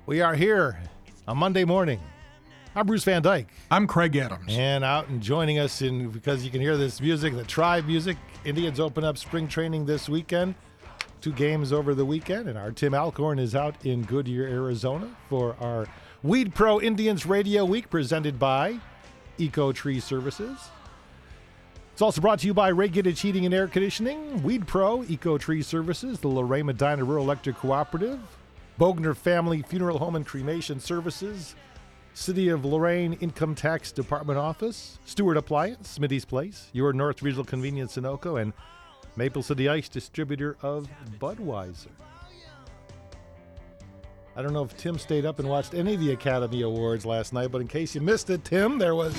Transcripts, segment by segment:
We are here on Monday morning. I'm Bruce Van Dyke. I'm Craig Adams. And out and joining us, because you can hear this music, the Tribe music. Indians open up spring training this weekend. 2 games over the weekend. And our Tim Alcorn is out in Goodyear, Arizona for our Weed Pro Indians Radio Week presented by Eco Tree Services. It's also brought to you by Regulated Heating and Air Conditioning, Weed Pro, Eco Tree Services, the Lorraine Medina Rural Electric Cooperative, Bogner Family Funeral Home and Cremation Services, City of Lorraine Income Tax Department Office, Stewart Appliance, Smitty's Place, your North Regional Convenience Sunoco, and Maple City Ice, distributor of Budweiser. I don't know if Tim stayed up and watched any of the Academy Awards last night, but in case you missed it, Tim, there was...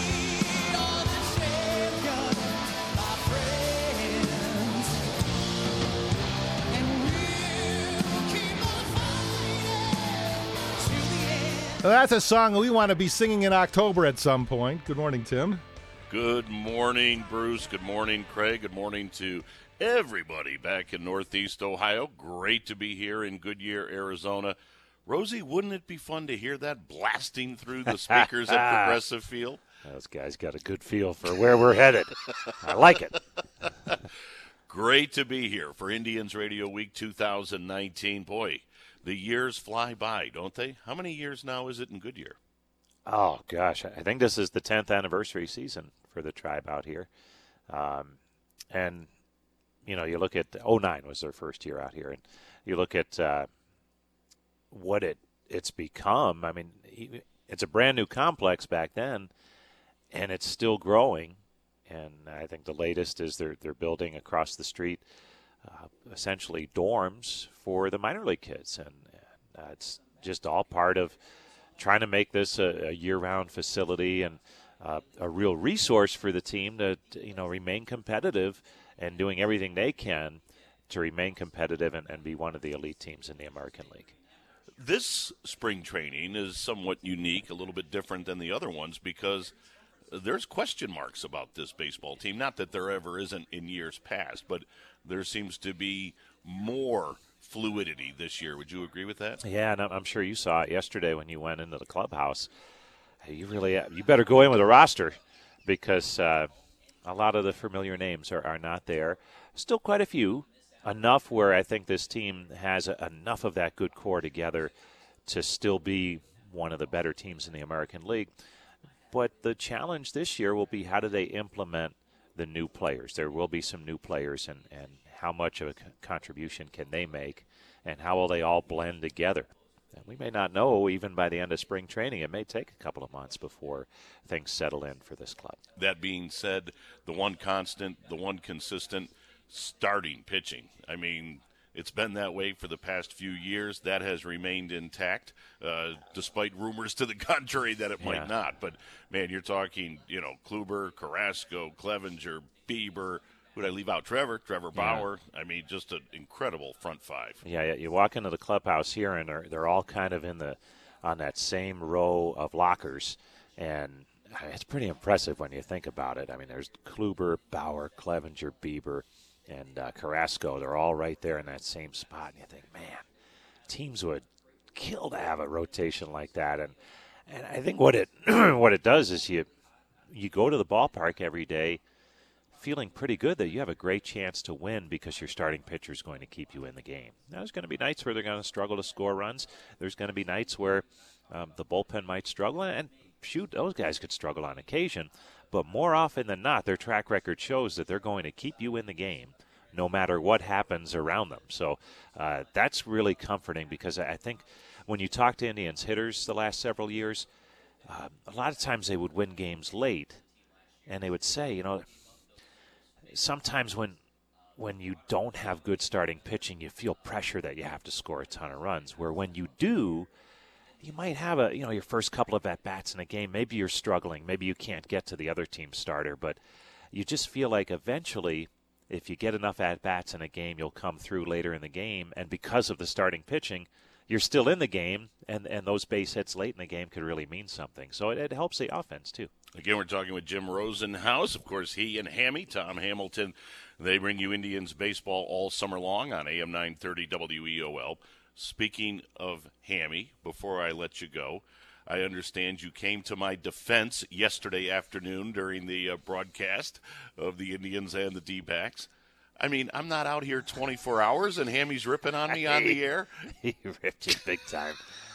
Well, that's a song we want to be singing in October at some point. Good morning, Tim. Good morning, Bruce. Good morning, Craig. Good morning to everybody back in Northeast Ohio. Great to be here in Goodyear, Arizona. Rosie, wouldn't it be fun to hear that blasting through the speakers at Progressive Field? Those guys got a good feel for where we're headed. I like it. Great to be here for Indians Radio Week 2019. Boy, the years fly by, don't they? How many years now is it in Goodyear? Oh, gosh. I think this is the 10th anniversary season for the Tribe out here. And, you know, you look at 09 was their first year out here. And you look at what it's become. I mean, it's a brand-new complex back then, and it's still growing. And I think the latest is they're building across the street essentially dorms for the minor league kids. And it's just all part of trying to make this a year-round facility and a real resource for the team to remain competitive and doing everything they can to remain competitive and be one of the elite teams in the American League. This spring training is somewhat unique, a little bit different than the other ones because there's question marks about this baseball team. Not that there ever isn't in years past, but there seems to be more fluidity this year. Would you agree with that? Yeah, and I'm sure you saw it yesterday when you went into the clubhouse. You better go in with a roster because a lot of the familiar names are not there. Still quite a few, enough where I think this team has enough of that good core together to still be one of the better teams in the American League. But the challenge this year will be how do they implement the new players. There will be some new players, and how much of a contribution can they make, and how will they all blend together. And we may not know even by the end of spring training. It may take a couple of months before things settle in for this club. That being said, the one constant, the one consistent, starting pitching. I mean, it's been that way for the past few years. That has remained intact, despite rumors to the contrary that it might not. But, man, you're talking, Kluber, Carrasco, Clevenger, Bieber. Who did I leave out? Trevor Bauer. I mean, just an incredible front five. Yeah. You walk into the clubhouse here, and they're all kind of on that same row of lockers. And it's pretty impressive when you think about it. I mean, there's Kluber, Bauer, Clevenger, Bieber, and Carrasco. They're all right there in that same spot. And you think, man, teams would kill to have a rotation like that. And I think what it does is you go to the ballpark every day feeling pretty good that you have a great chance to win because your starting pitcher is going to keep you in the game. Now, there's going to be nights where they're going to struggle to score runs. There's going to be nights where the bullpen might struggle. And shoot, those guys could struggle on occasion. But more often than not, their track record shows that they're going to keep you in the game no matter what happens around them. So that's really comforting because I think when you talk to Indians hitters the last several years, a lot of times they would win games late, and they would say, sometimes when you don't have good starting pitching, you feel pressure that you have to score a ton of runs, where when you do, you might have your first couple of at-bats in a game. Maybe you're struggling. Maybe you can't get to the other team's starter, but you just feel like eventually if you get enough at-bats in a game, you'll come through later in the game, and because of the starting pitching, you're still in the game, and those base hits late in the game could really mean something. So it helps the offense, too. Again, we're talking with Jim Rosenhaus. Of course, he and Hammy, Tom Hamilton, they bring you Indians baseball all summer long on AM 930 WEOL. speaking of Hammy, before I let you go, I understand you came to my defense yesterday afternoon during the broadcast of the Indians and the D-backs. I mean, I'm not out here 24 hours and Hammy's ripping on me on the air. He ripped you big time.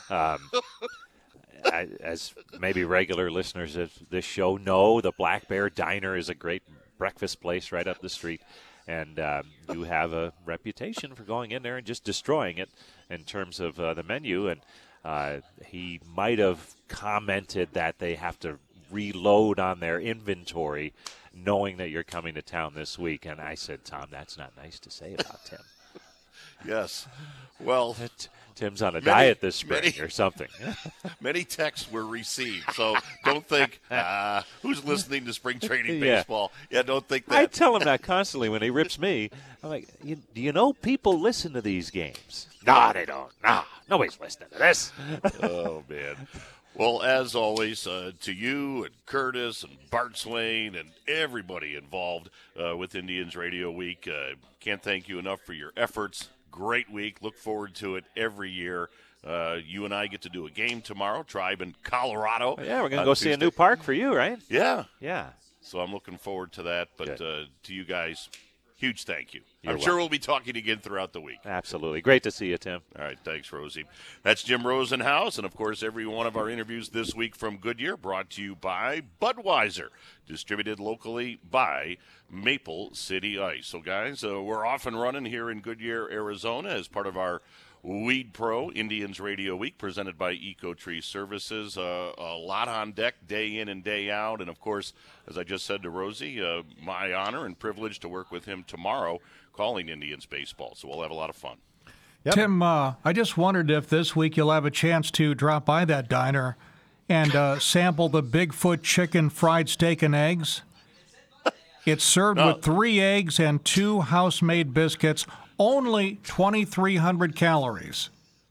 As maybe regular listeners of this show know, the Black Bear Diner is a great breakfast place right up the street. And you have a reputation for going in there and just destroying it in terms of the menu. And he might have commented that they have to reload on their inventory knowing that you're coming to town this week. And I said, Tom, that's not nice to say about Tim. Yes. Well, Tim's on a diet this spring or something. Many texts were received, so don't think, who's listening to spring training baseball? Yeah, don't think that. I tell him that constantly when he rips me. I'm like, do you know people listen to these games? No, they don't. No, nobody's listening to this. Oh, man. Well, as always, to you and Curtis and Bart Swain and everybody involved with Indians Radio Week, can't thank you enough for your efforts. Great week. Look forward to it every year. You and I get to do a game tomorrow, Tribe in Colorado. Yeah, we're going to go see a new park for you, right? Yeah. Yeah. So I'm looking forward to that. But to you guys, huge thank you. You're I'm sure we'll be talking again throughout the week. Absolutely. Great to see you, Tim. All right. Thanks, Rosie. That's Jim Rosenhaus. And, of course, every one of our interviews this week from Goodyear brought to you by Budweiser, distributed locally by Maple City Ice. So, guys, we're off and running here in Goodyear, Arizona as part of our Weed Pro Indians Radio Week presented by EcoTree Services. A lot on deck day in and day out. And, of course, as I just said to Rosie, my honor and privilege to work with him tomorrow calling Indians baseball. So we'll have a lot of fun. Yep. Tim, I just wondered if this week you'll have a chance to drop by that diner and sample the Bigfoot chicken fried steak and eggs. It's served with 3 eggs and 2 house-made biscuits, only 2,300 calories.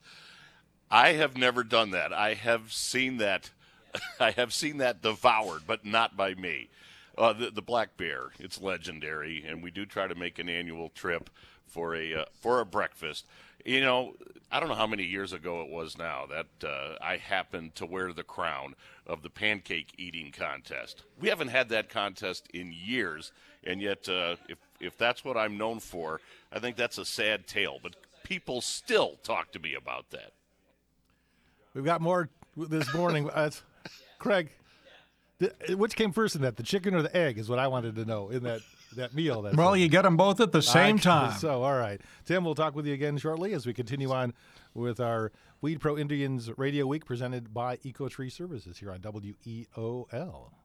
I have never done that. I have seen that. I have seen that devoured, but not by me. The Black Bear, it's legendary, and we do try to make an annual trip for a breakfast. You know, I don't know how many years ago it was now that I happened to wear the crown of the pancake eating contest. We haven't had that contest in years, and yet if that's what I'm known for, I think that's a sad tale. But people still talk to me about that. We've got more this morning. Craig, which came first in that, the chicken or the egg, is what I wanted to know in that meal. Well, you get them both at the same time. So, all right. Tim, we'll talk with you again shortly as we continue on with our Weed Pro Indians Radio Week presented by EcoTree Services here on WEOL.